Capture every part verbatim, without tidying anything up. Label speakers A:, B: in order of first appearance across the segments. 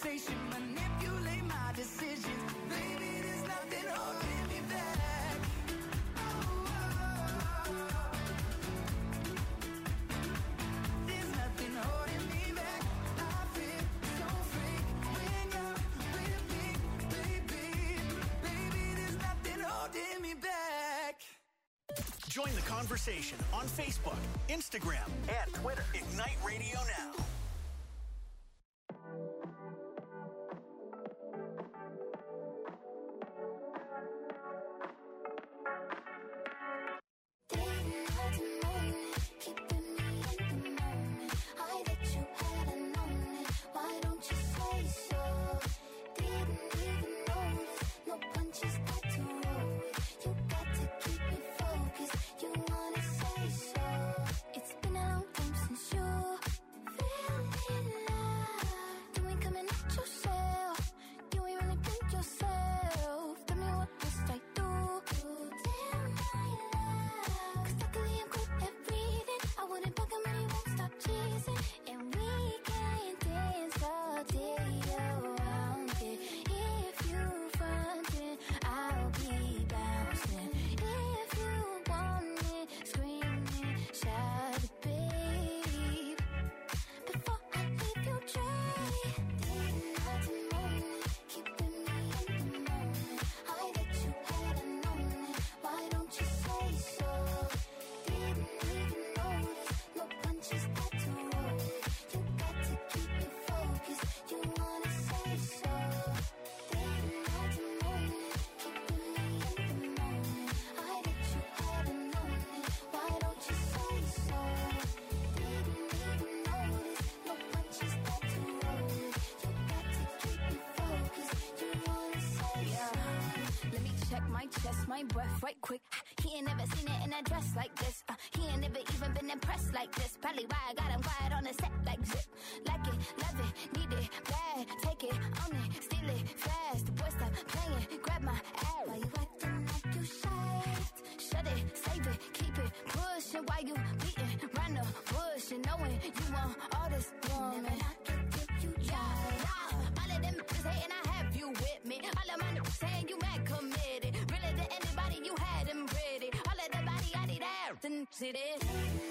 A: temptation, manipulate my decisions. Baby, there's nothing holding me back. Oh, oh, oh. There's nothing holding me back. I feel so free when you're with me, baby. Baby, there's nothing holding me back.
B: Join the conversation on Facebook, Instagram, and Twitter. Ignite Radio Now.
C: Right quick, he ain't never seen it in a dress like this. Uh, he ain't never even been impressed like this. Probably why I got him quiet on the set like zip. Like it, love it, need it, bad. Take it, own it, steal it, fast. The boy stop playing, grab my ass. Why you acting like you shy? Shut it, save it, keep it, pushing. Why you beating round the bush and knowing you want all this woman? Never knock it till you try. Yeah, yeah. All of them bitches hating, I have you with me. All of my niggas saying you mad committed. Really to anybody you had them ready. All of the body I need out and see this.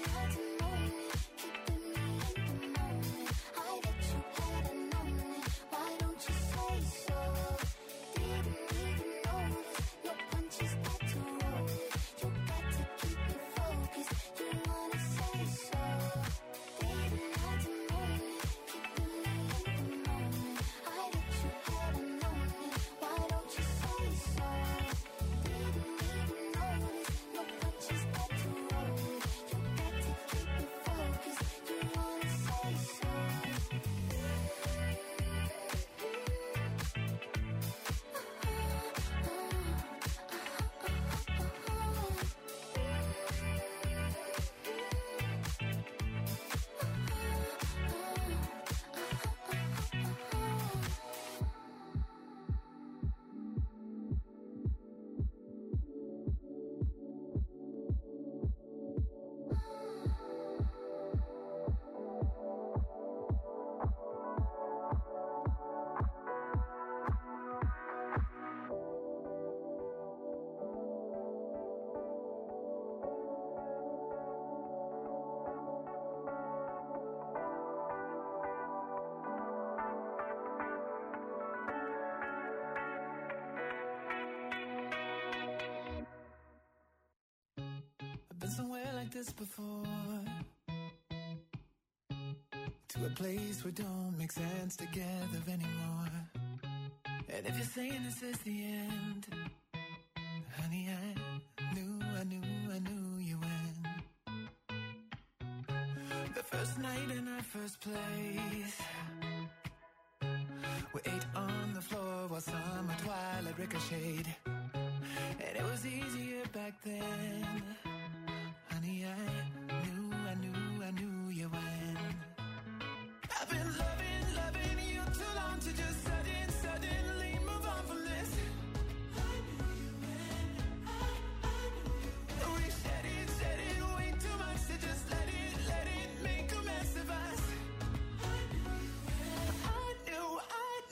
A: Somewhere like this before, to a place where don't make sense together anymore. And if you're saying this is the end, honey, I knew, I knew, I knew you win. The first night in our first place, we ate on the floor while summer twilight ricocheted. And it was easier back then. Honey, I knew, I knew, I knew you when. I've been loving, loving you too long to just sudden, suddenly move on from this. I knew you when, I, I knew you when. We said it, said it way too much to just let it, let it make a mess of us. I knew you when. I knew, I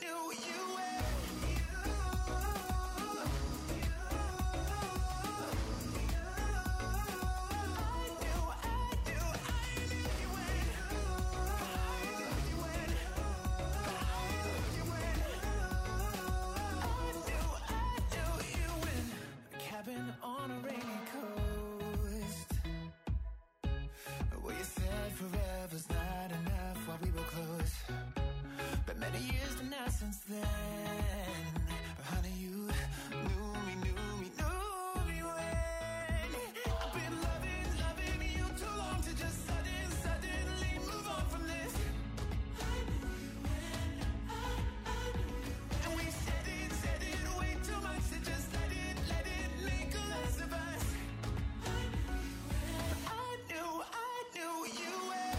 A: since then. But honey, you knew me, knew me, knew me when I've been loving, loving you too long to just sudden, suddenly move on from this. I knew you when, I, I knew you when. And we said it, said it way too much to just let it, let it make a less of us. I knew you when, I knew, I knew you when.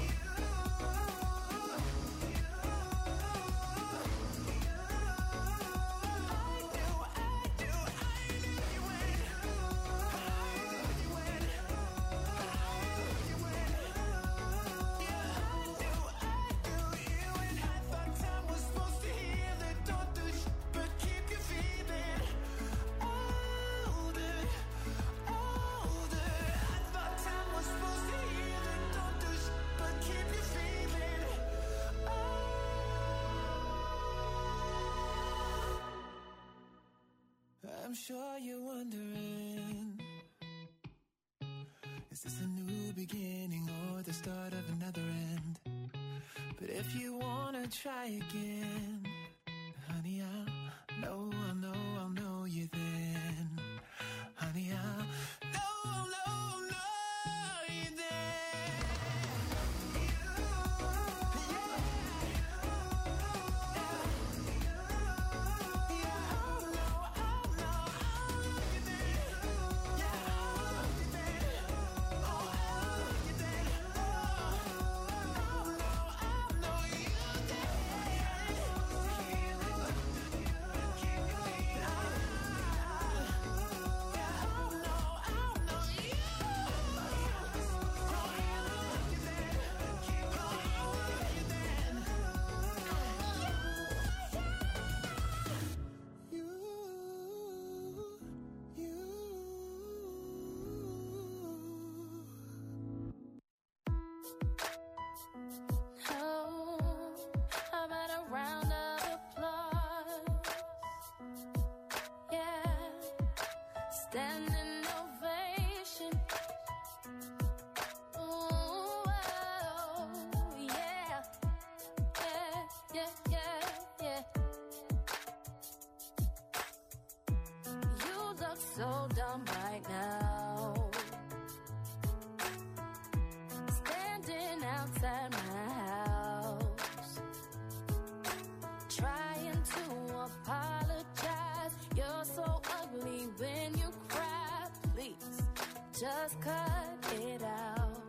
A: I'm sure you're wondering, is this a new beginning or the start of another end? But if you wanna try again, honey, I'll know, I'll know, I'll know you then. Honey, I'll know, I'll know, I'll know you then.
D: Standing ovation. Ooh, oh, yeah. Yeah, yeah, yeah, yeah. You look so dumb right now. Standing outside my house, trying to apologize. You're so ugly when you cry. Please, just cut it out.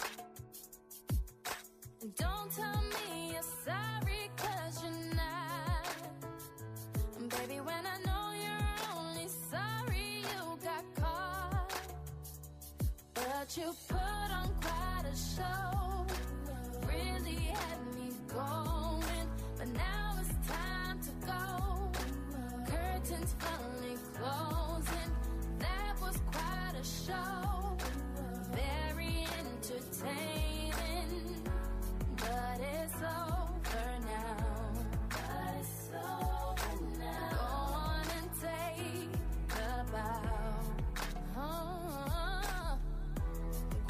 D: And don't tell me you're sorry, cause you're not. And baby, when I know you're only sorry you got caught. But you put on quite a show, really had me going. But now it's time to go. Curtains finally closing. That was quite a show. Very entertaining. But it's over now. But it's over now. Go on and take a bow. Oh,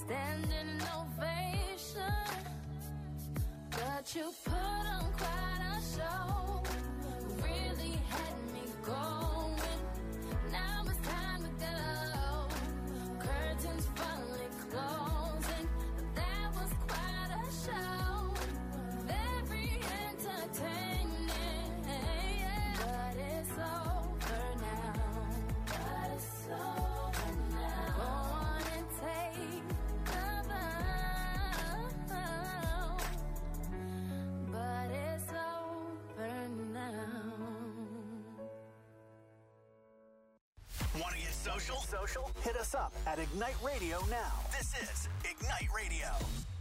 D: standing ovation. But you put on quite a show, really had me going. Now it's time to go. Curtains finally closing. That was quite a show, very entertaining. But it's over now. But it's over now. Go on and take the bow. But it's over now.
B: Want to get social? Social? Hit us up at Ignite Radio now. This is Ignite Radio.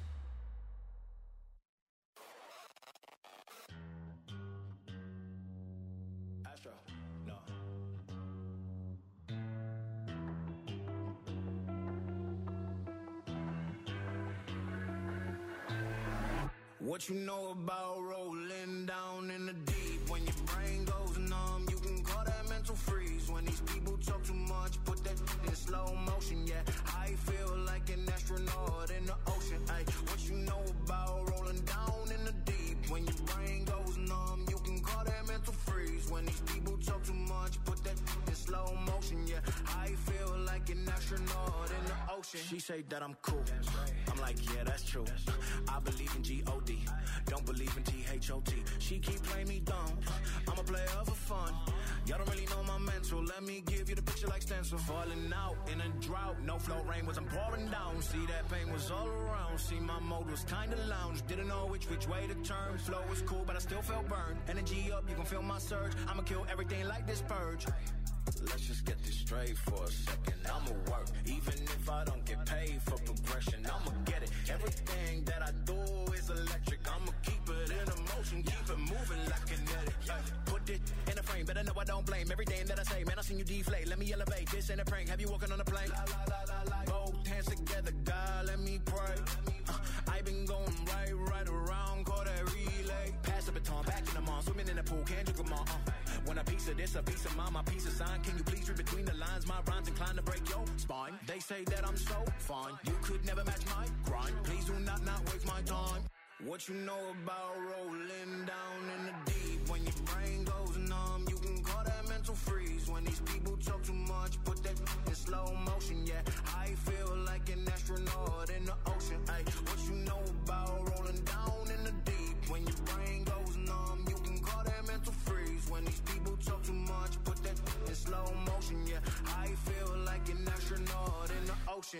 E: Astro, no. What you know about rolling down in the deep? When your brain goes numb, you can call that mental freeze. When these people talk too much, put that in slow motion, yeah. I feel like an astronaut in the ocean, ay. What you know about rolling down in the deep? When your brain goes numb, you can call that mental freeze. When these people talk too much, put that in slow motion, yeah. I feel like an astronaut in the ocean. She say that I'm cool. I'm like, yeah, that's true. I believe in G O D. Don't believe in T H O T. She keep playing me dumb. I'm a player for fun. Y'all don't really know my mental. Let me give you the picture like stencil. Falling out in a drought. No flow rain was I'm pouring down. See that pain was all around. See my mode was kinda lounge. Didn't know which which way to turn. Flow was cool, but I still felt burned. Energy up, you can feel my surge. I'ma kill everything like this purge. Let's just get this straight for a second. I'ma work, even if I don't get paid for progression. I'ma get it. Everything that I do is electric. I'ma keep it in motion, keep it moving like kinetic. Yeah. Put it in a frame, better know I don't blame everything that I say. Man, I seen you deflate. Let me elevate. This ain't a prank. Have you walking on a plane? La, la, la, la, la. Both hands together, God, let me pray. Uh, I been going right, right around, call that relay. Pass the baton, back in the mall, swimming in the pool, can't drink them all. Uh. When a piece of this, a piece of mine, my piece of sign. Can you please read between the lines? My rhymes inclined to break your spine. They say that I'm so fine. You could never match my grind. Please do not not waste my time. What you know about rolling down in the deep? When your brain goes numb, you can call that mental freeze. When these people talk too much, put that in slow motion, yeah. I feel like an astronaut in the ocean, ay. What you know about rolling down in the deep? When your brain goes numb, you can call that mental freeze. When these people talk too much, put that in slow motion, yeah. I feel like an astronaut in the ocean.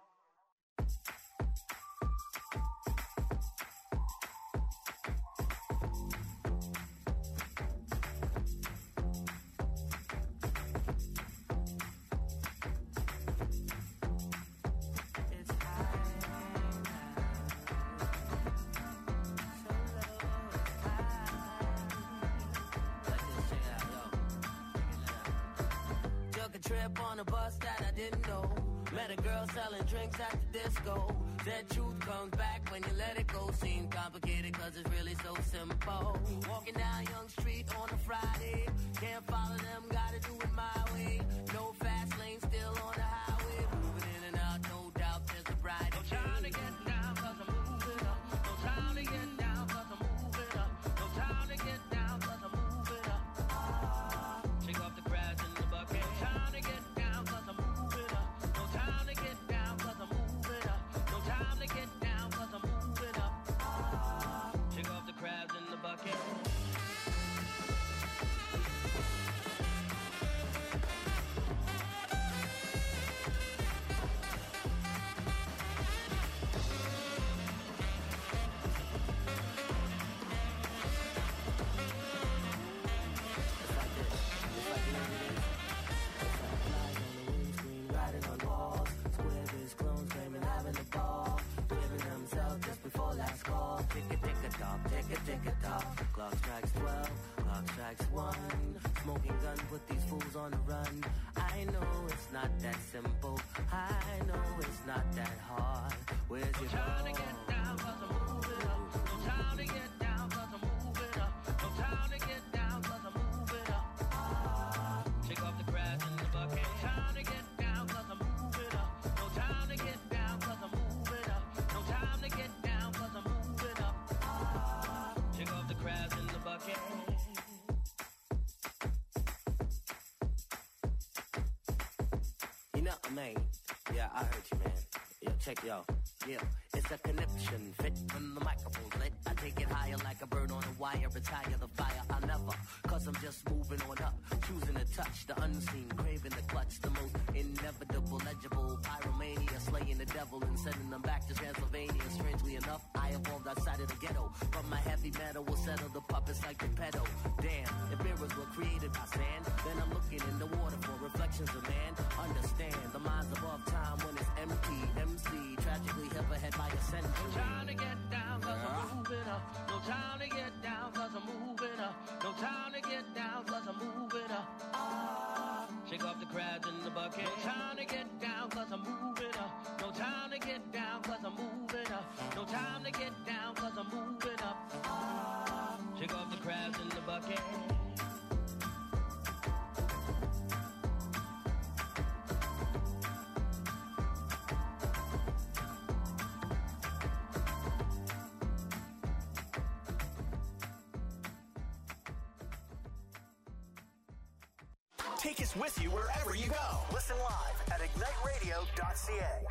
F: Trip on a bus that I didn't know. Met a girl selling drinks at the disco. That truth comes back when you let it go. Seems complicated cause it's really so simple. Walking down Young Street on a Friday. Can't follow them, gotta do it my way. No fast lane, still on the highway. Moving in and out, no doubt there's a bright. No time to get down cause I'm moving up. No time to get down cause I'm moving up. No time to get down cause I'm moving up. Ah, shake off the crabs in the bucket. Time to get down cause I'm moving up. No time to get down cause I'm moving up. No time to get down cause I'm moving up. Ah, shake off the crabs in the bucket. Clock strikes twelve, clock strikes one. Smoking gun, put these fools on the run. I know it's not that simple. I know it's not that hard. Where's your time to get down cause I'm moving up. No time to get down cause I'm moving up. No time to get down cause I'm moving up. Ah, shake off the crabs in the bucket. Time to get down cause I'm moving up. No time to get down cause I'm moving up. nothing, man. Yeah, I heard you, man. Yeah, check yo. Yeah, it's a connection fit when the microphone's lit. I take it higher like a bird on a wire. Retire the fire, I'll never. Cause I'm just moving on up. Choosing to touch the unseen, craving the clutch. The most inevitable, legible. Pyromania, slaying the devil and sending them back to Transylvania. Strangely enough, I evolved outside of the ghetto. From my heavy metal will settle the puppets like the pedo. Damn, if mirrors were created by sand, then I'm looking in the water for reflections of man. Understand, the mind's above time when it's empty. M C, tragically hip ahead by a century.
G: No time to get down cause yeah. I'm moving up. No time to get down cause I'm moving up. No time to get down cause I'm moving up. Ah, shake off the crabs in the bucket. No time to get down cause I'm moving up. No time to get down cause I'm moving up. No time to get down cause I'm moving up. Ah, shake off the crabs in the bucket.
B: Take us with you wherever you go. Listen live at ignite radio dot c a.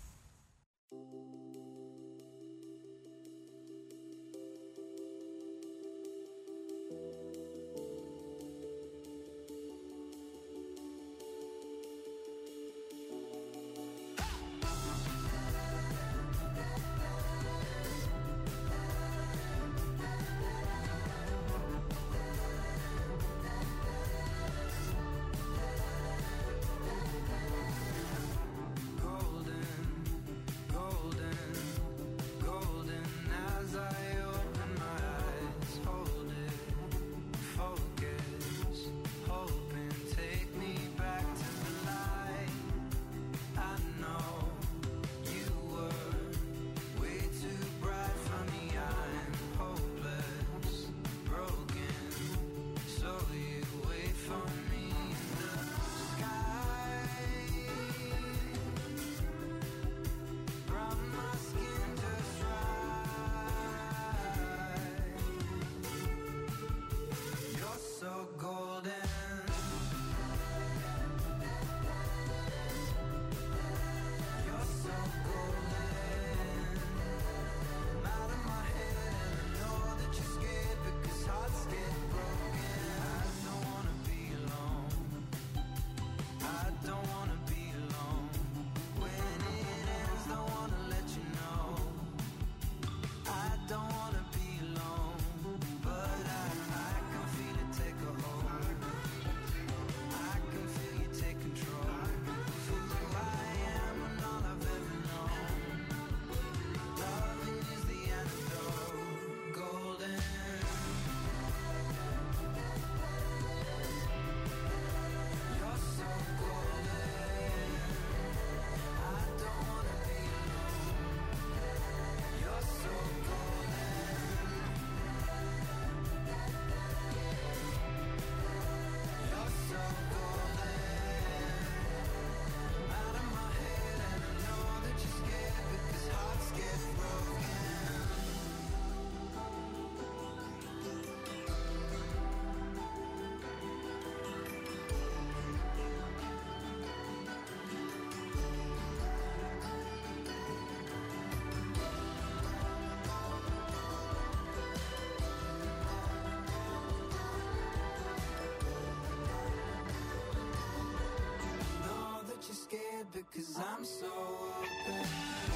E: Because I'm so open.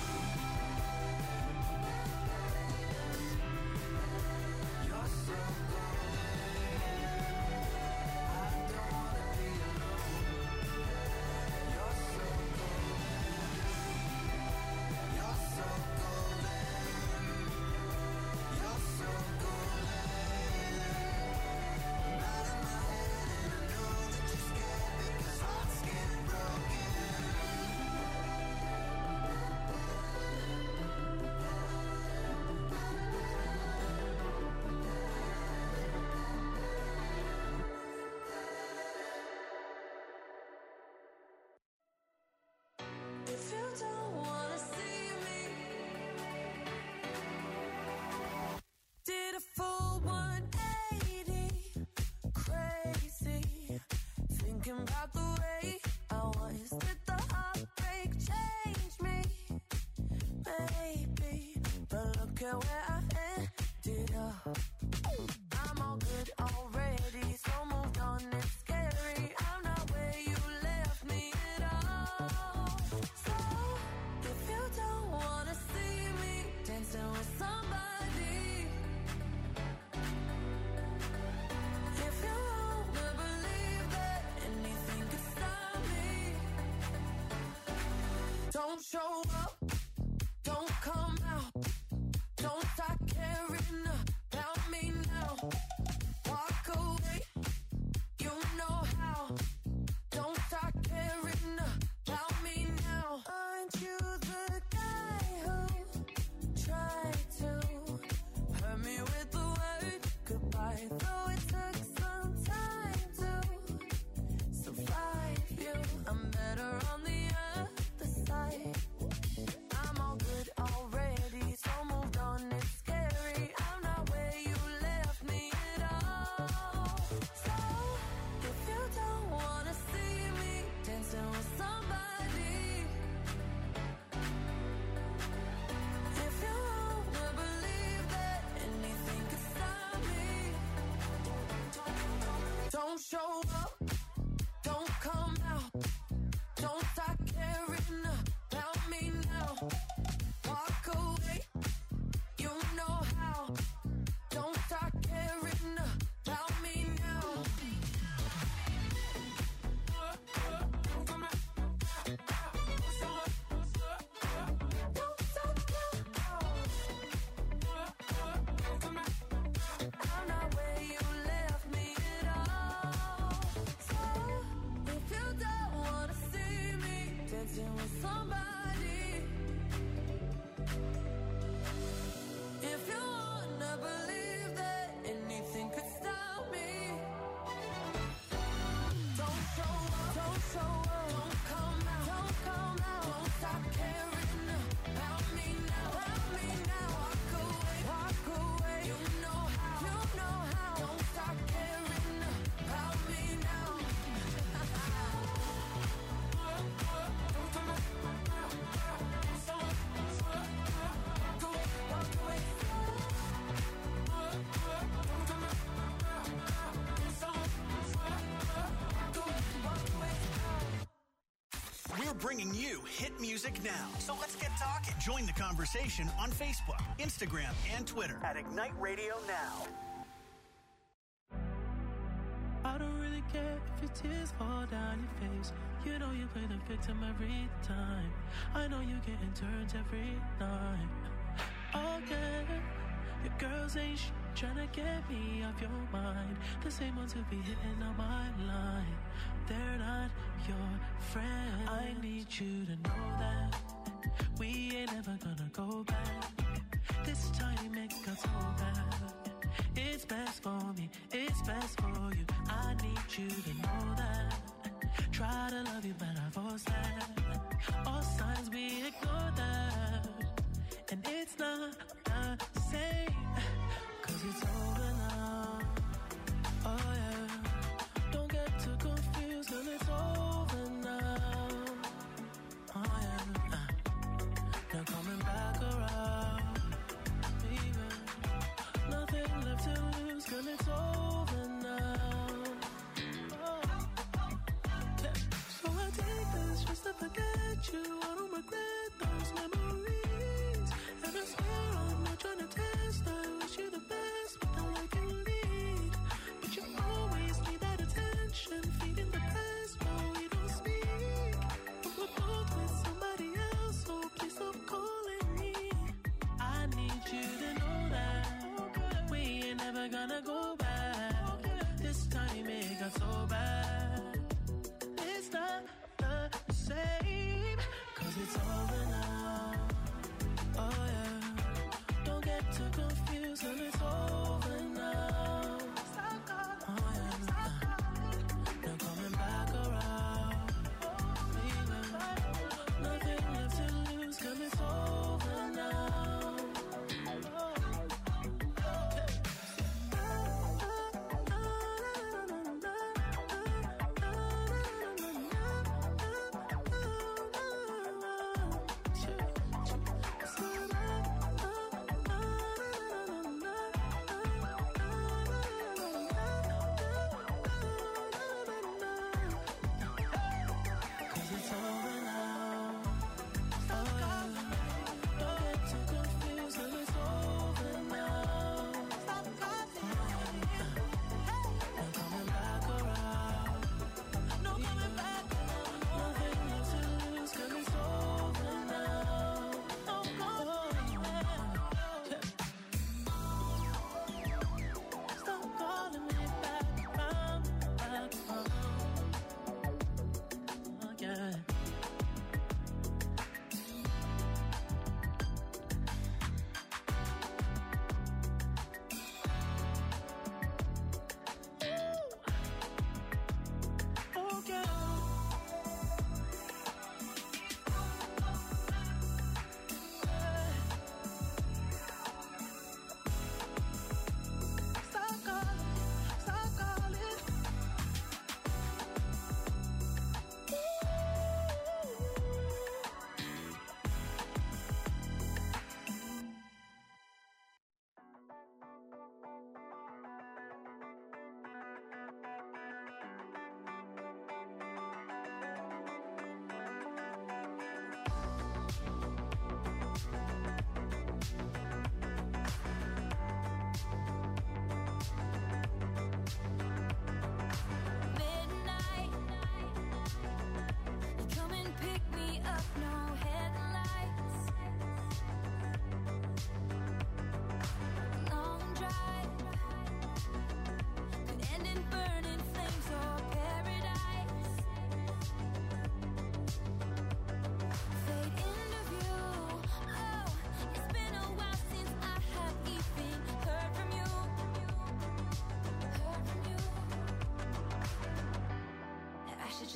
E: You're so
F: forget where I ended up. I'm all good already, so moved on, it's scary. I'm not where you left me at all. So, if you don't wanna see me dancing with somebody, if you wanna believe that anything could stop me, don't show up, don't come out, don't start caring about me now. Walk away, you know how. Don't start caring about me now. Aren't you the guy who tried to hurt me with the word goodbye? Though it took some time to survive you, I'm better on the other side. I'm all good already, so moved on, it's scary. I'm not where you left me at all. So, if you don't wanna see me dancing with somebody, if you wanna believe that anything could stop me, don't show up, don't come out, don't start caring about me now. Walk away, you know how. Don't start caring about me now. Don't stop now. I'm not where you left me at all. So, if you don't wanna see me dancing with somebody, if you wanna believe that anything could stop me, don't show up, don't show up, don't come out, don't come out, don't stop caring about me now, about me now. Walk away, walk away, you know how, you know how. Don't stop caring about me now. Walk away.
B: We're bringing you hit music now. So let's get talking. Join the conversation on Facebook, Instagram, and Twitter at Ignite Radio Now.
H: I don't really care if your tears fall down your face. You know you play the victim every time. I know you're getting turns every night. Again, your girls ain't sh- trying to get me off your mind. The same ones who be hitting on my line. They're not your friend. I need you to know that we ain't ever gonna go back. This time it got so bad. It's best for me, it's best for you. I need you to know that. Try to love you, but I force that. All signs we ignore that. And it's not the same, cause it's over now. Oh yeah, don't get too confused, cause it's over now. Oh yeah, uh, no coming back around. Even nothing left to lose, cause it's over now. Oh. Yeah. So I take this just to forget you. I don't regret those memories.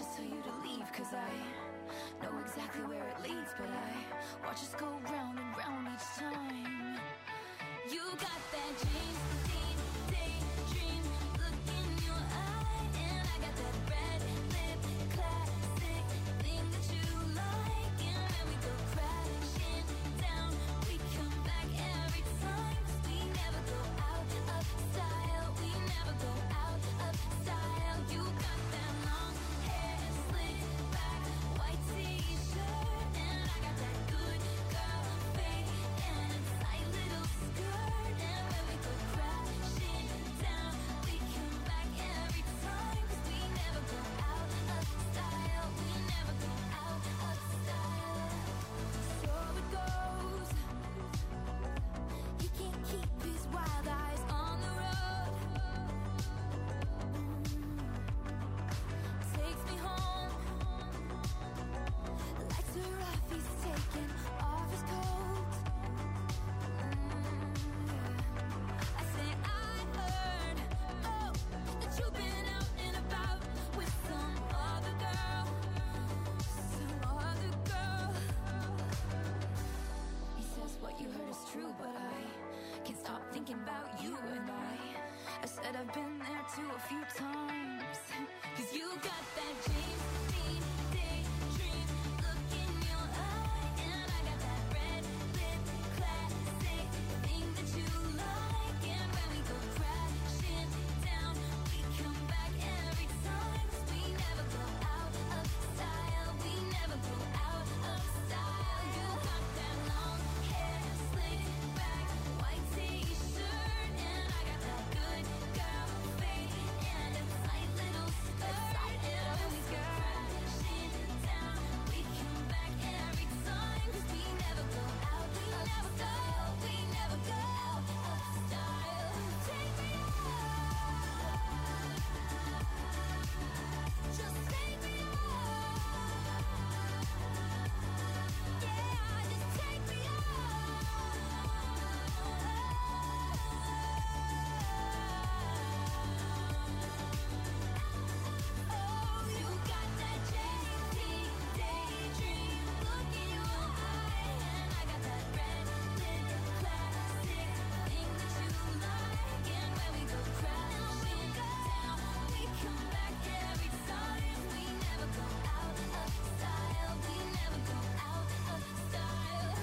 C: just tell you to leave, cause I know exactly where it leads, but I watch us go round and round each time. You got that dream, deep, daydream look in your eye, and I got that red lip classic thing that you like, and when we go crashing down, we come back every time, 'cause we never go out of style, we never go out of style. You got that long hair slicked back, white t-shirt, and I got that good girl fade and a tight little skirt, and when we go crashing down, we come back every time, 'cause we never go out of style, we never go out of style. So it goes, he can't keep his wild eyes on the road. Takes me home, lights are off, he's taking off his coat. I say I heard, oh, that you've been out and about with some other girl, some other girl. He says what you heard is true, but I can't stop thinking about you, and I I said I've been there too a few times, 'cause you got that James Dean daydream look in your eye, and I got that red lip classic thing that you like, and when we go crashing down, we come back every time, 'cause we never go out of style, we never go out of style. You got that long hair slicked back, white t-shirt, and I got that good girl fade and a tight little skirt, and when we go crashing down, we come back every time, 'cause we never go out of style, we never go out of style. Take me out, just take me out, yeah, just take me out. Oh, you got that J T daydream look in your eye, and I got that red lip classic thing that you like, and when we go crashing down, we come back every time, we never go out of style, we never go out of style.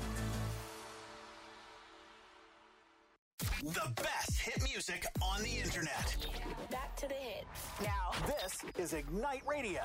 B: The best hit music on the internet.
I: Back to the hits.
B: Now, this is Ignite Radio.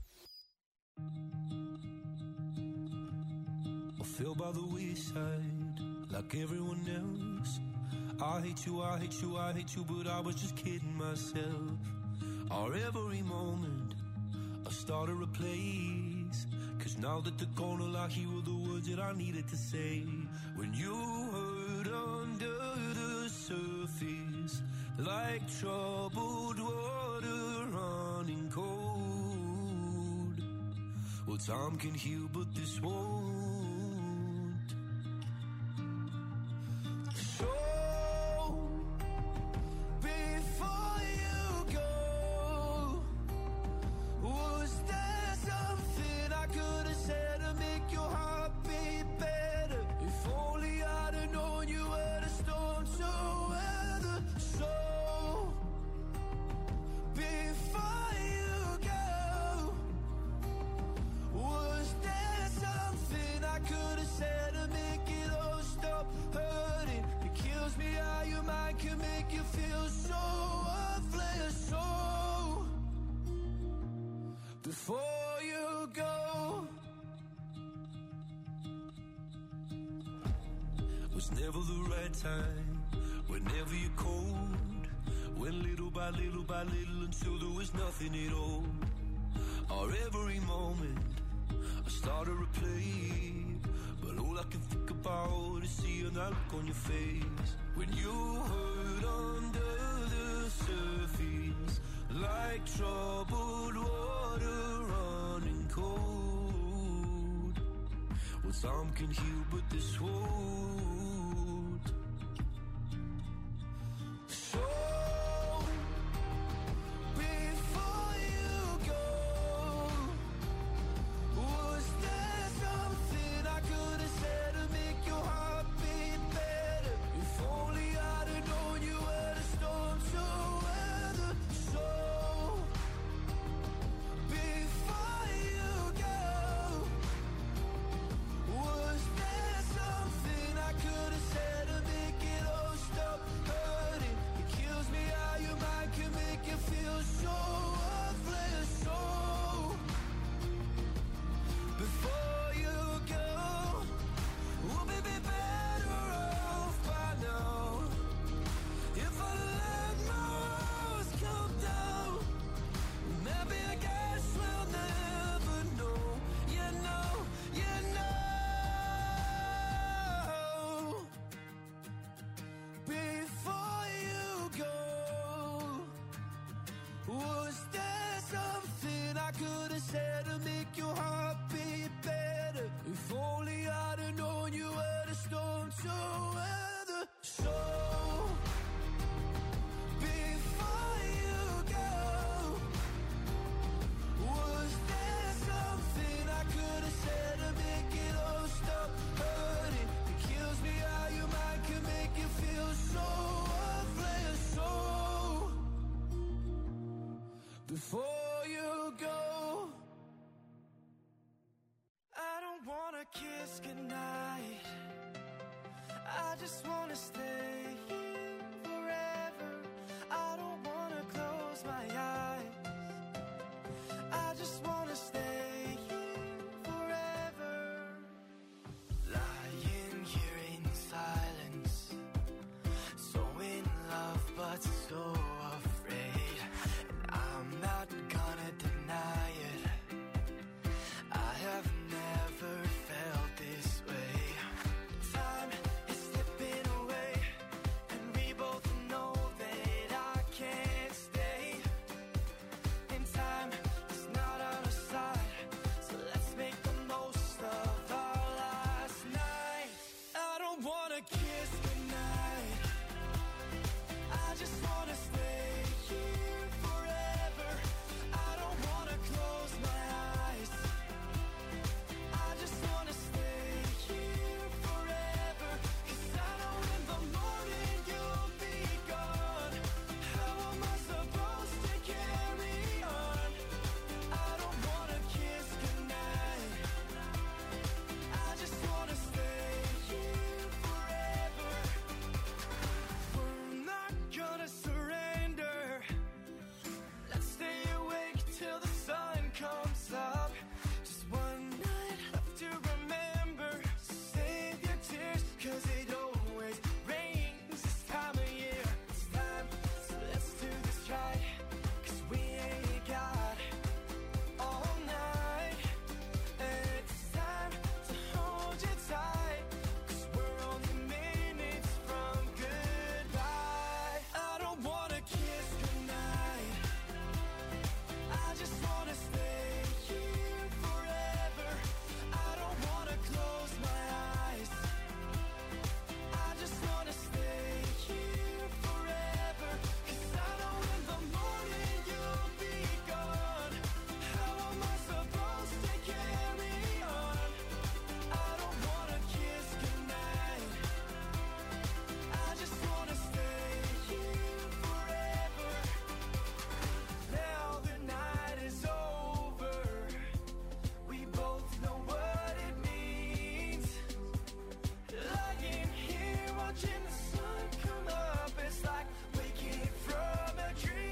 H: I feel by the wayside like everyone else. I hate you, I hate you, I hate you, but I was just kidding myself. Our every moment I started a place, 'cause now that they're gone, all I hear were the words that I needed to say. When you hurt under the surface, like troubled water running cold. Well, time can heal, but this won't. So, before you go, was there something I could have said to make your heart beat better? If only I'd have known you were the storm to weather. So, before you go, was there something I could have said to make it all stop hurting? It kills me how your mind can make you feel so worthless. So, before you go, was never the right time, whenever you're cold, went little by little by little until there was nothing at all. Our every moment I started to play, but all I can think about is seeing that look on your face. When you hurt under the surface, like troubled water running cold. Well, some can heal, but this won't. So, before you go,
A: I just wanna stay here forever. I don't wanna close my eyes. I just wanna stay here forever. Lying here in silence, so in love but so afraid. And I'm not gonna deny it, I have never felt this way. Time is slipping away, and we both know that I can't stay. And time is not on our side, so let's make the most of our last night. I don't wanna kiss goodnight, I just wanna stay here forever. I don't wanna close my eyes, I just wanna stay here forever. 'Cause I know in the morning you'll be gone. How am I supposed to carry on? I don't wanna kiss goodnight, I just wanna stay here forever. We're not gonna surrender, let's stay awake till the sun comes up. Just one night left to remember, so save your tears, 'cause it always rains this time of year. It's time, so let's do this right, 'cause we ain't got all night. And it's time to hold you tight, 'cause we're only minutes from goodbye. I don't wanna kiss goodnight, I just wanna stay here forever. I don't wanna close my eyes, I just wanna stay here forever. 'Cause I know in the morning you'll be gone. How am I supposed to carry on? I don't wanna kiss goodnight, I just wanna stay here forever. Now the night is over, we both know what it means. Lying here watching the sun come up, it's like waking from a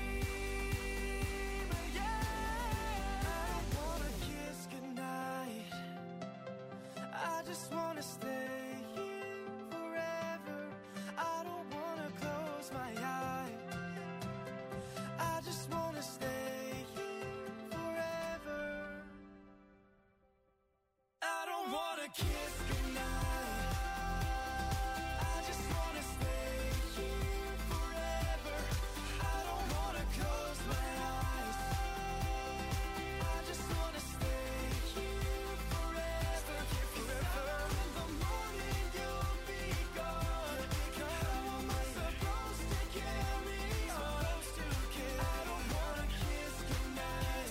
A: dream. Yeah, I don't wanna kiss goodnight, I just wanna stay here forever. I don't wanna close my eyes, I just wanna stay here forever. I don't wanna kiss goodnight, I just wanna stay here forever. I don't wanna close my eyes, I just wanna stay here forever. Forever. In the morning you'll be gone. How am I supposed to carry on? I don't wanna kiss goodnight.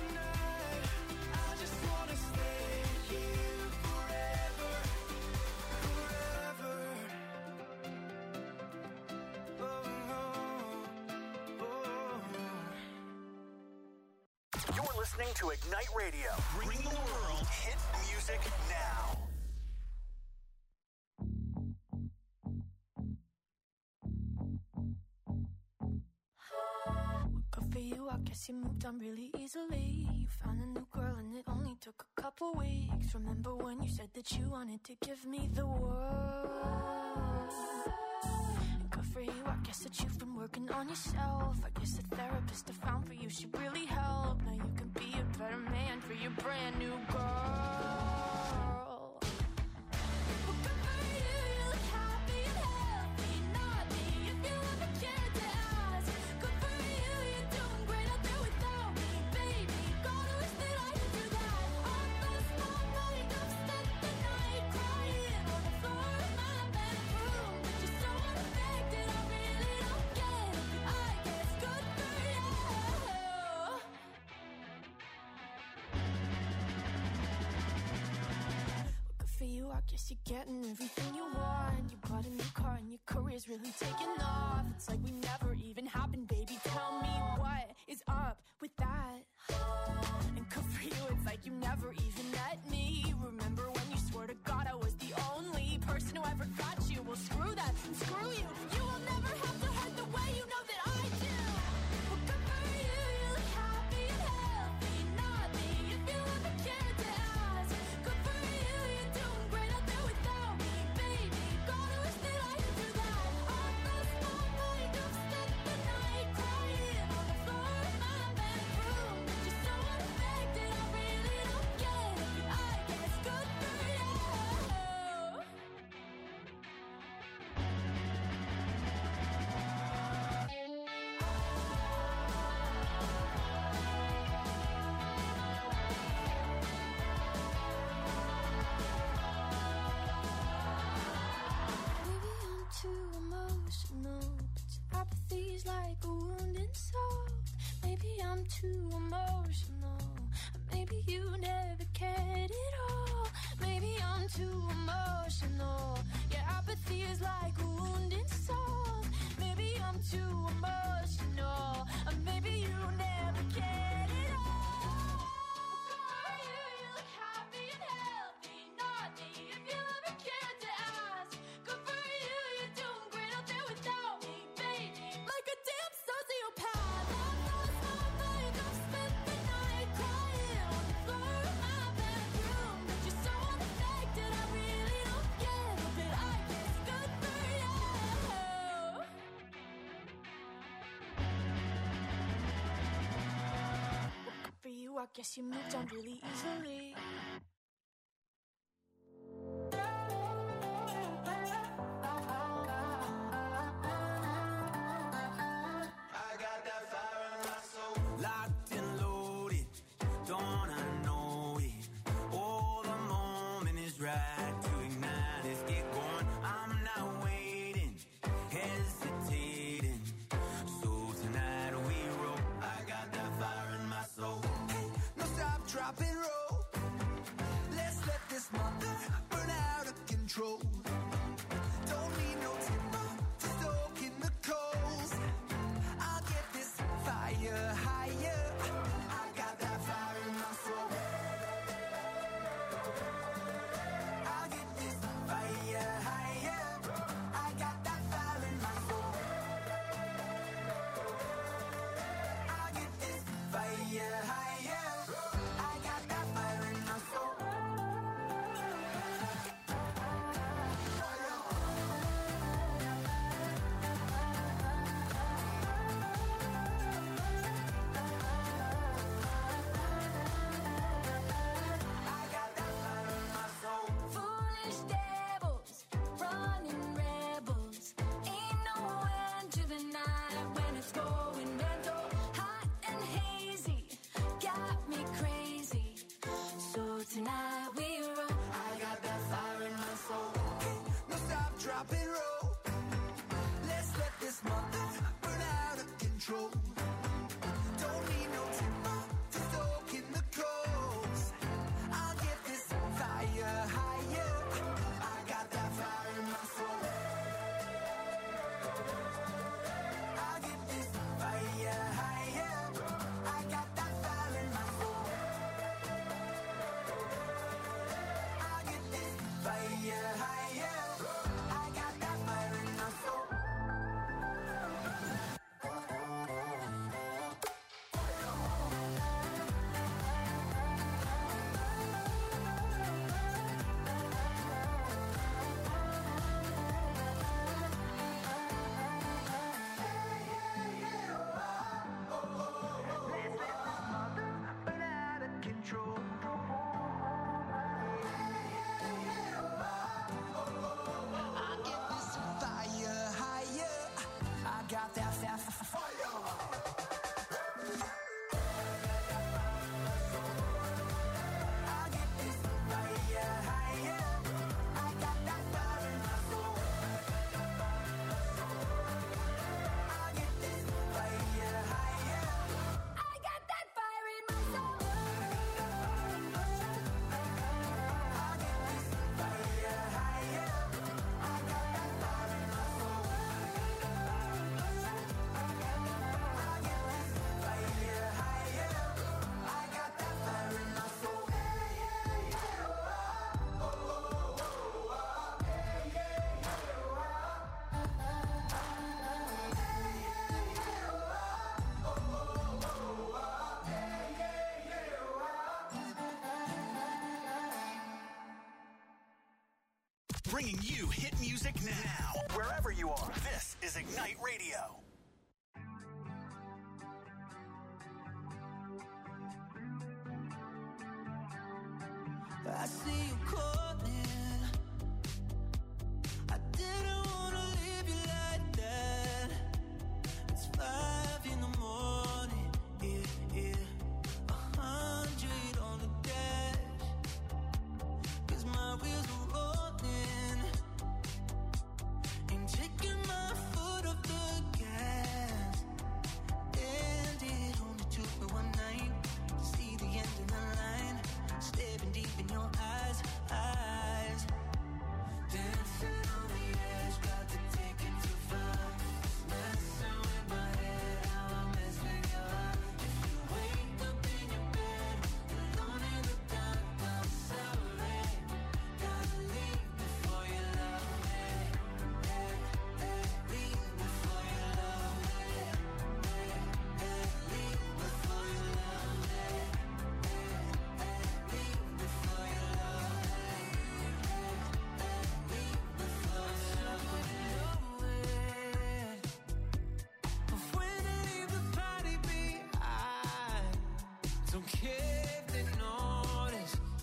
A: I just wanna stay here forever, forever. Oh, oh, oh.
B: You're listening to Ignite Radio. Bring the world hit music now.
D: Good for you, I guess you moved on really easily. You found a new girl and it only took a couple weeks. Remember when you said that you wanted to give me the world? And good for you, I guess that you've been working on yourself. I guess the therapist I found for you should really help. Now you can be a better man for your brand new girl. Well, good for you, you look happy and healthy. Not me, if you ever cared to ask. Good for you, you're doing great out there without me, baby. God, I wish that I could do that. On the small night, I've spent the night crying on the floor of my bedroom. But you're so unaffected, I really don't get it. I guess good for you. Good for you, I guess you're getting everything you want. You bought a new car and your career's really taking off. It's like we never even happened, baby. Tell me what is up with that? And good for you, it's like you never even met me. Remember when you swore to God I was the only person who ever got you? Well, screw I'm too emotional. Maybe you never cared at all. Maybe I'm too emotional. Yeah, apathy is like a wounded soul. Maybe I'm too emotional. Or maybe you never cared at all. Are you, you look happy and healthy. Not me, if you ever cared to ask. Good for you, you're doing great out there without me, baby. Like a damn sociopath. I've lost my mind, I've spent the night crying on the floor of my bedroom. But you're so unaffected, I really don't care. But I guess good for you. Good for you, I guess you moved on really easily.
E: Locked and loaded, don't wanna know it. Oh, the moment is right to ignite. Let's get going. I'm not waiting, hesitating. So tonight we roll. I got that fire in my soul. Hey, no stop, drop and roll. Let's let this mother burn out of control. Don't need no timber to stoke in the coals. I'll get this fire higher. I got that fire in my soul. I'll get this fire higher. I got that fire in my soul. I'll get this fire higher. I got that fire in my soul. I got that fire in my soul.
D: Foolish devils, running rebels. Ain't no end to the night when it's going mental. Hot and hazy, got me crazy. So tonight we run.
E: I got that fire in my soul. Hey, no stop, drop and roll. Let's let this mother burn out of control. Don't need no timber to stoke in the coals. I'll get this fire higher. I got that fire in my soul. I'll get this fire higher. I got that fire in my soul. I'll get this fire higher. I got that fire in my soul. Burn out of control. I get this fire higher. I got that that fire. I get this fire higher. I got that fire in my soul. I get this fire higher.
D: I got that fire in my soul.
E: I get this fire higher. I got that fire in my soul. I get this fire higher. I got that fire in my soul.
B: Bringing you hit music now. Wherever you are, this is Ignite Radio.
E: I see you calling. I didn't wanna leave you like that. It's five in the morning, yeah, yeah. A hundred on the dash. 'Cause my wheels are rolling. Ain't taking my foot off the gas. And it only took me one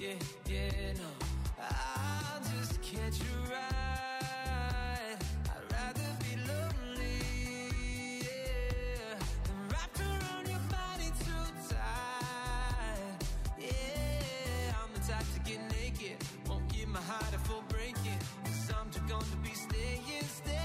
A: yeah, yeah, no. I'll just catch a ride. I'd rather be lonely, yeah, than wrapped around your body too tight. Yeah, I'm the type to get naked, won't give my heart a full breaking, 'cause I'm too gone to be staying, staying.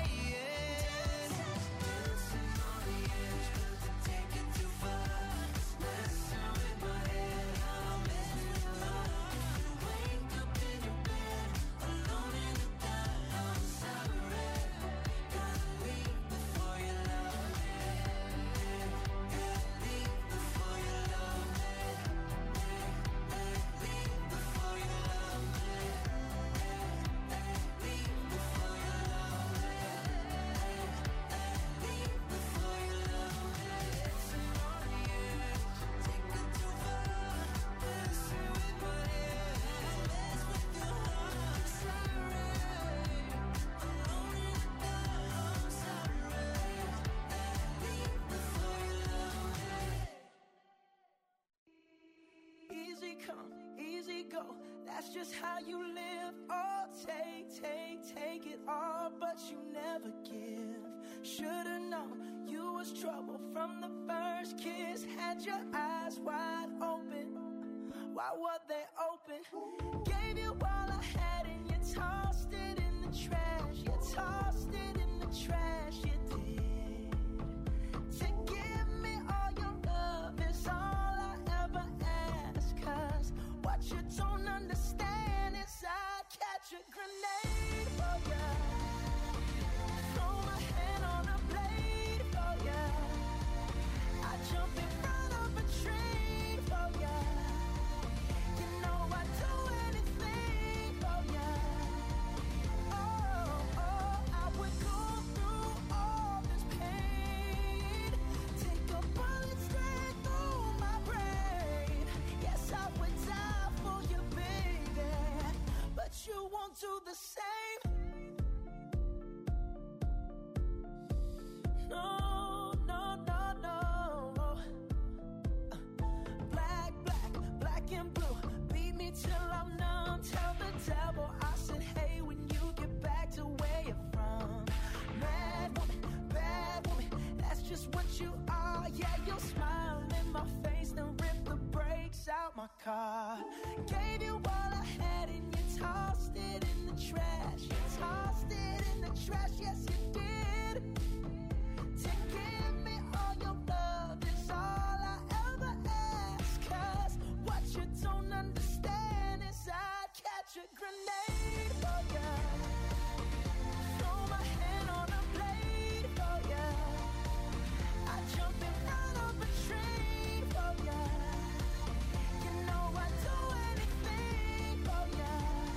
A: Dancing on the edge, but to take it too far. Messing with my head, I'm messing with your heart. You wake up in your bed, alone in the dark. I'm sorry, gotta leave before you love me. Gotta leave before you love me. Leave before you love me. Leave before you love me. Leave before you love me. Dancing on the edge, take it too far. Messing with my head, mess with your heart. Sorry, alone in the dark. I'm sorry. Leave before you love me. Easy come, easy go. That's just how you live. Oh, take, take, take it all, but you never give. Should've known you was trouble from the first kiss. Had your eyes wide open. Why were they open? Gave you all I had and you tossed it in the trash. You tossed it in the trash, you did. To give me all your love is all I ever ask. 'Cause what you don't understand is I'd catch a grenade for ya. Throw my hand on a blade for ya. I jump in front of a train for ya. You know I'd do anything for ya. Oh, oh, I would go through all this pain. Take a bullet straight through my brain. Yes, I would die for you, baby, but you won't do the same. No, no, no, no. Black, black, black and blue. Beat me till I'm numb. Tell the devil I said, hey, when you get back to where you're from. Mad woman, bad woman, that's just what you are. Yeah, you'll smile in my face, then rip the brakes out my car. Gave you all I had and you tossed it in the trash. You tossed it in the trash, yes you did. To give me all your love is all I ever ask. 'Cause what you don't understand is I'd catch a grenade for ya. Throw my hand on a blade for ya. I jump in front of a train for ya. You know I'd do anything for ya.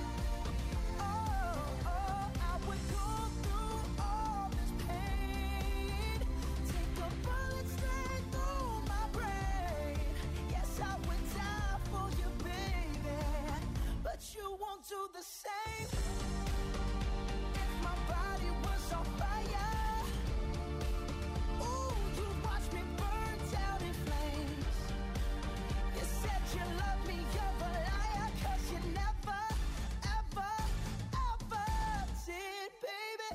A: Oh, oh, I would go through all this pain. Take a bullet straight through my brain. Yes, I would die for you, baby, but you won't do the same. If my body was on fire, ooh, you'd watch me burn down in flames. You said you love me, you're a liar, 'cause you never, ever, ever did, baby.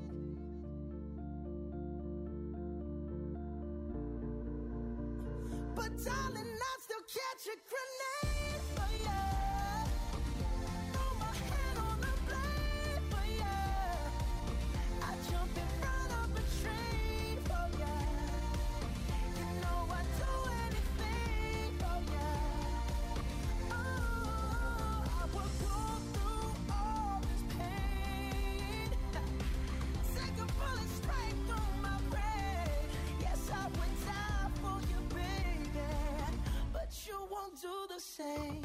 A: But darling, I'd still catch a grenade for ya. Throw my hand on a blade for ya. I jump in front of a train for ya. You know I'd do anything for ya. Oh, I would go through all this pain. Take a bullet straight through my brain. Yes, I would die for you, baby, but you won't do the same.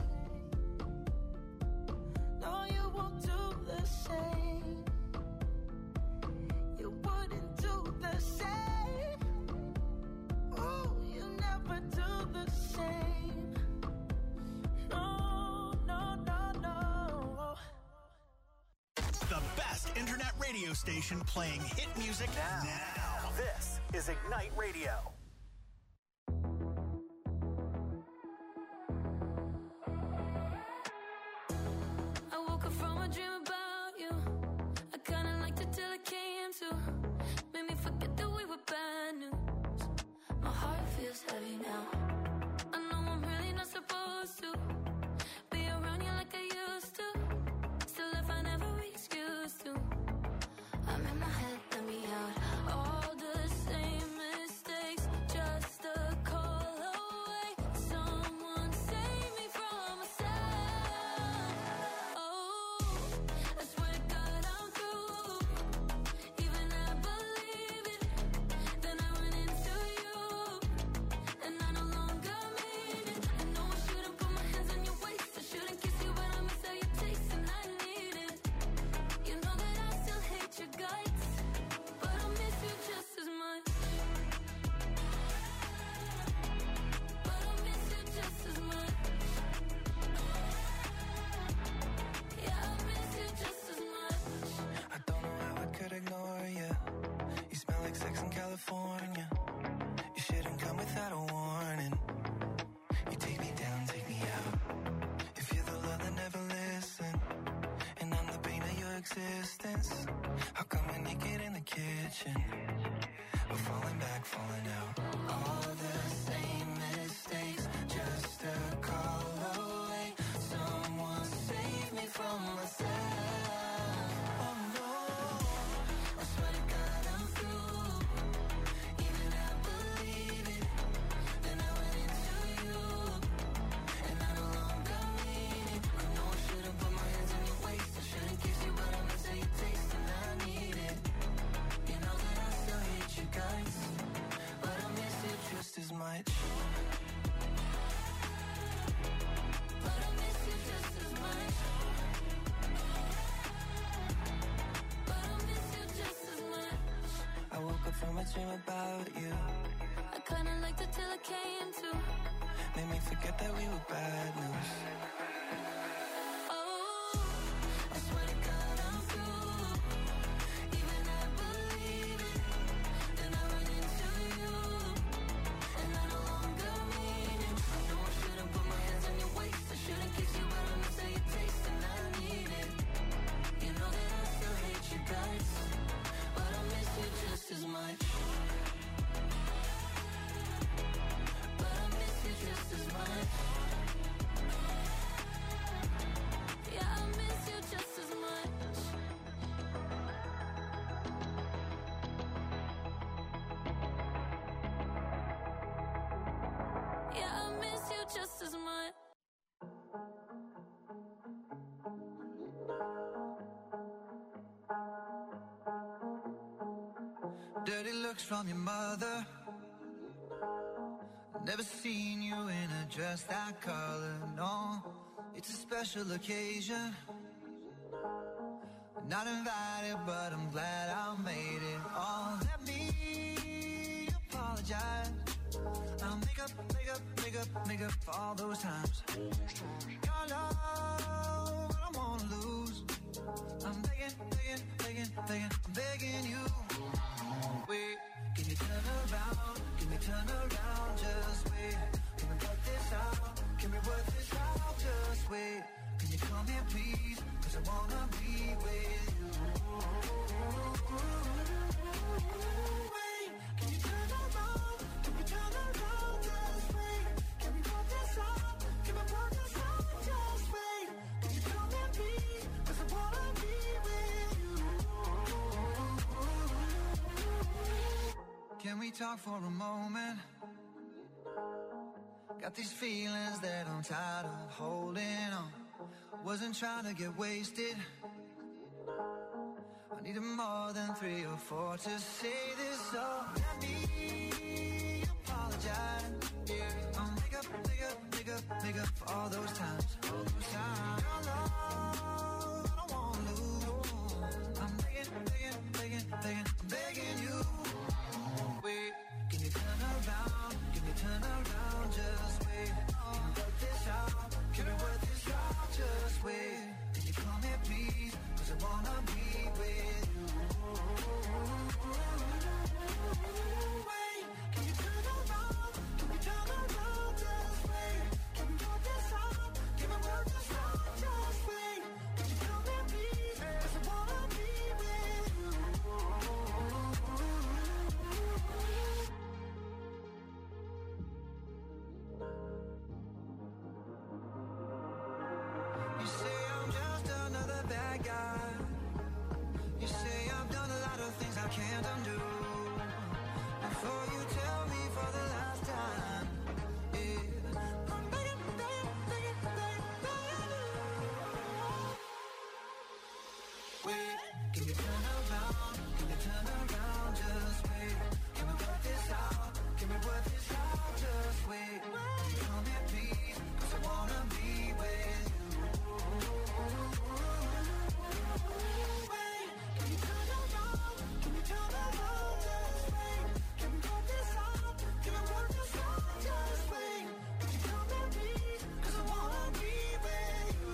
A: No, you won't do the same. You wouldn't do the same. Oh, you never do the same. No, no, no, no.
B: The best internet radio station playing hit music now. now. This is Ignite Radio.
A: like falling out. All the same mistakes, just a call away. Someone save me from myself. Oh no, I swear to God I'm through. Even I believe it. Then I went into you, and I no longer mean it. I know I should've put my hands on your waist. I shouldn't kiss you, but I miss how you taste, and I need it. You know that I still hate you guys, but I miss you just as much. But I miss you just as much. But I miss you just as much. I woke up from a dream about you.
D: I kinda liked it till it came to.
A: Made me forget that we were bad news.
D: Oh,
A: I swear to God I'm through. Even I believe it. Then I run into you, and I no longer mean it. I know I should've put my hands on your waist. I shouldn't kiss you, but I miss how you taste, and I need it. You know that I still hate you guys, but I miss you just as much. But I miss you just as much.
D: yeah, I miss you just as much. Yeah, I miss you just as much.
A: Dirty looks from your mother. Never seen you in a dress that color, no. It's a special occasion. Not invited, but I'm glad I made it. Oh, let me apologize. I'll make up, make up, make up, make up for all those times. Your love, I don't wanna lose. I'm begging, begging, begging, begging, I'm begging you. Wait, can you turn around? Can we turn around? Just wait. Can we work this out? Can we work this out? Just wait. Can you come here, please? Cause I wanna be with you. Wait, can you turn around? Can we turn around? Just wait. Can we work this out? Can we work this out? Just wait. Can you come here, please? Cause I wanna be with you. Can we talk for a moment? Got these feelings that I'm tired of holding on. Wasn't trying to get wasted. I needed more than three or four to say this, so let me apologize. Yeah, I'll make up, make up, make up, make up for all those times. All those times. Your love, I don't wanna lose. I'm begging, begging, begging, begging, I'm begging you. Wait, can you turn around? Can you turn around? Just wait. Can we work this out? Can we work this out? Just wait. Can you come here, please? Cause I wanna be with you. Wait, can you turn around? Can we turn around? Just wait. Can we work this out? Can we work this out? Just wait. Can you come here, please? Cause I wanna be with you. You say I'm just another bad guy. You say I've done a lot of things I can't undo. Before you tell me for the last time, yeah, I'm begging, begging, begging, begging, begging you. Wait, can you turn around? Can you turn around? Just wait. Can we work this out? Can we work this out? Just wait. Can you come here, please? Cause I wanna be with you. Wait, can you turn around? Can you turn around? Just wait. Can we work this out? Can we work this out? Just wait. Can you come here, please? Cause I wanna be with you.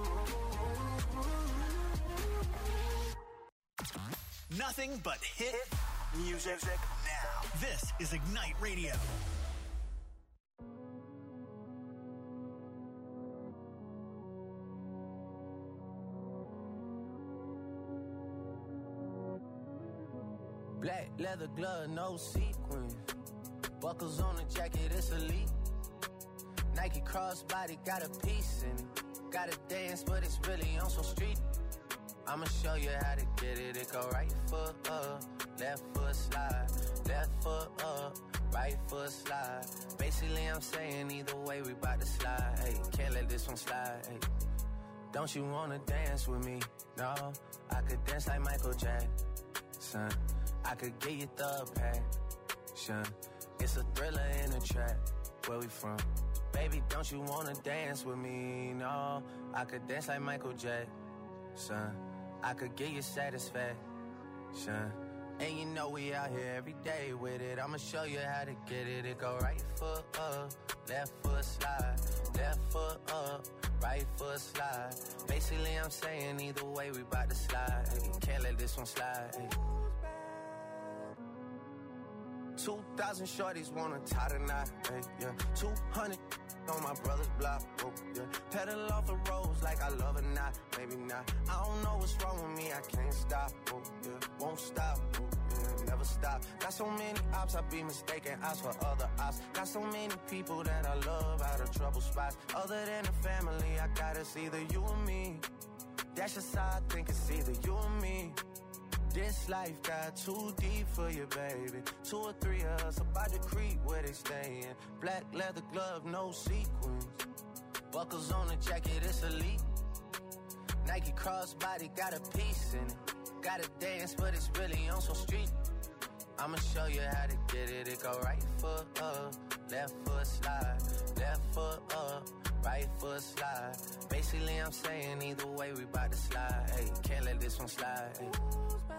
B: Nothing but hit music now. This is Ignite Radio.
F: Black leather glove, no sequins. Buckles on the jacket, it's elite. Nike crossbody, got a piece in it. Gotta dance, but it's really on some street. I'ma show you how to get it. It go right foot up, left foot slide. Left foot up, right foot slide. Basically, I'm saying either way, we bout to slide. Hey, can't let this one slide. Hey, don't you wanna dance with me? No, I could dance like Michael Jackson. I could get you the passion. It's a thriller in a trap. Where we from? Baby, don't you wanna dance with me? No, I could dance like Michael Jackson. I could get you satisfaction. And you know we out here every day with it. I'ma show you how to get it. It go right foot up, left foot slide. Left foot up, right foot slide. Basically, I'm saying either way, we bout to slide. Hey, can't let this one slide. Hey. Two thousand shorties wanna tie the knot, hey, yeah. Two hundred on my brother's block, oh, yeah. Pedal off the roads like I love it, not, maybe not. I don't know what's wrong with me, I can't stop, oh, yeah. Won't stop, oh, yeah, never stop. Got so many ops, I be mistaken ops for other ops. Got so many people that I love out of trouble spots. Other than the family, I got it's either you or me. That's just how I think it's either you or me. This life got too deep for you, baby. Two or three of us about to creep where they stayin'. Black leather glove, no sequins. Buckles on the jacket, it's elite. Nike crossbody, got a piece in it. Gotta dance, but it's really on some street. I'ma show you how to get it. It go right foot up, left foot slide. Left foot up, right foot slide. Basically, I'm saying either way, we bout to slide. Hey, can't let this one slide. Hey.